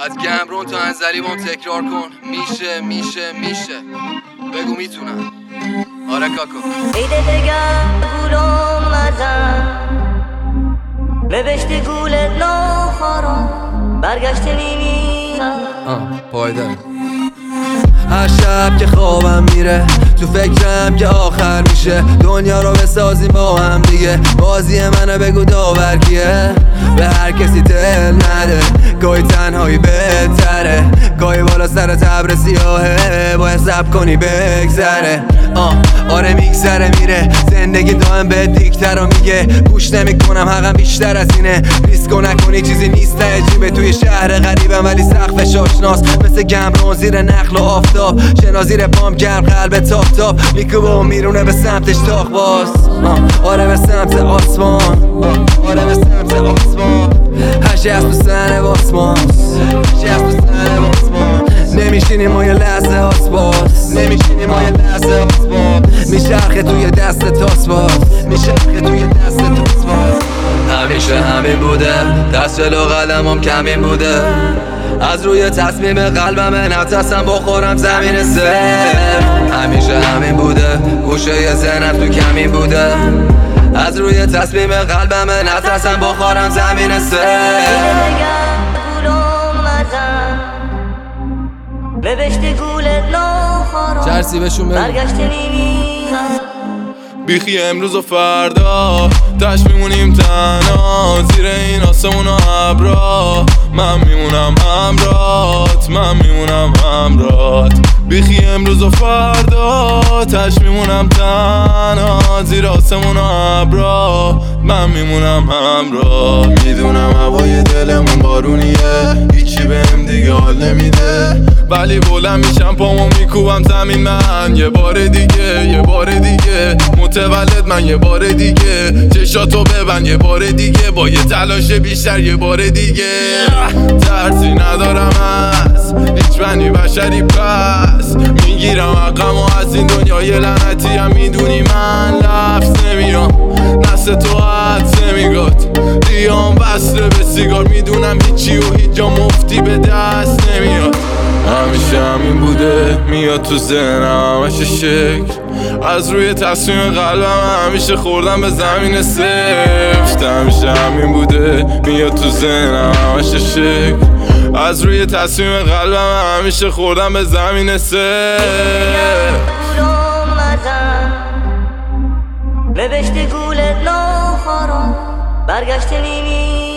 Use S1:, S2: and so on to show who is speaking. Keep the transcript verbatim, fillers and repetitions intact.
S1: از گمرون تا انزلیبون تکرار کن. میشه میشه میشه بگو میتونم. آره کاکو
S2: ایده بگم گولم نزن نوشته گول ناخارم برگشت میمیرم.
S1: آه پایدار.
S3: هر شب که خوابم میره تو فکرم که آخر میشه دنیا رو بسازیم با هم دیگه. بازی منو بگو داور کیه. به هر کسی دل نده گاهی تنهایی بهتره. گاهی بالا سر تبر سیاهه باید صبر کنی بگذره. آه آره میگذره میره زندگی دائم به دیکتر رو میگه. گوش نمیکنم حقم بیشتر از اینه. ریسک نکنی چیزی نیست عجیبه. توی شهر غریبم ولی سقفش آشناس. مثل گمرون زیر نخل و آفتاب. شنا زیر پام گرم قلب تاپ تاپ. میکوبه میرونه به سمتش تاق باز. آره به سمت آسمان. آره به سمت آسمان. هرچی از تو سن باسمان. هرچی از تو سن باسمان. نمیشینیم ما یه لحظه آسباس. نمیشینیم ما یه لحظه آسباس. میچرخه توی دست تاسباس. میچرخه توی دست تاسباس. همیشه همین بوده دست جلو قدمم کمین بوده. از روی تصمیم قلبم نترسم بخورم زمین سر. همیشه همین بوده گوشه ی ذهنم تو کمین بوده. از روی تصمیم قلبم نترسم بخورم زمین سر.
S2: نوشته گول ناخارم
S1: چرسی بهشون بگو.
S2: برگشت میمیرم.
S4: بیخی امروز و فردا تش میمونیم تنها زیر این آسمون و ابرا. من میمونم همرات من میمونم همرات. بیخی امروز و فردا تش میمونم تنها زیر آسمون و ابرا. من میمونم همراه. میدونم هوای دلمون بارونیه هیچی بهم دیگه حال نمیده. ولی بلند میشم پامو میکوبم زمین من یه بار دیگه یه بار دیگه. متولد من یه بار دیگه. چشاتو ببند یه بار دیگه. با یه تلاش بیشتر یه بار دیگه. ترسی ندارم از هیچ بنی بشری پس. میگیرم حقم و از این دنیای لعنتی هم میدونی من لفظ نمیام. نسل تو حدس نمیگاد دیام بسته به سیگار. میدونم هیچی و هیچ جا مفتی به دست نمیاد. همیشه همین بوده میاد تو ذهنم همشه شکل. از روی تصمیم قلبم همیشه خوردم به زمین سفت. همیشه همین بوده میاد تو ذهنم همشه شکل. از روی تصمیم قلبم همیشه خوردم به زمین سفت.
S2: نوشته گول ناخارم برگشت میمیرم.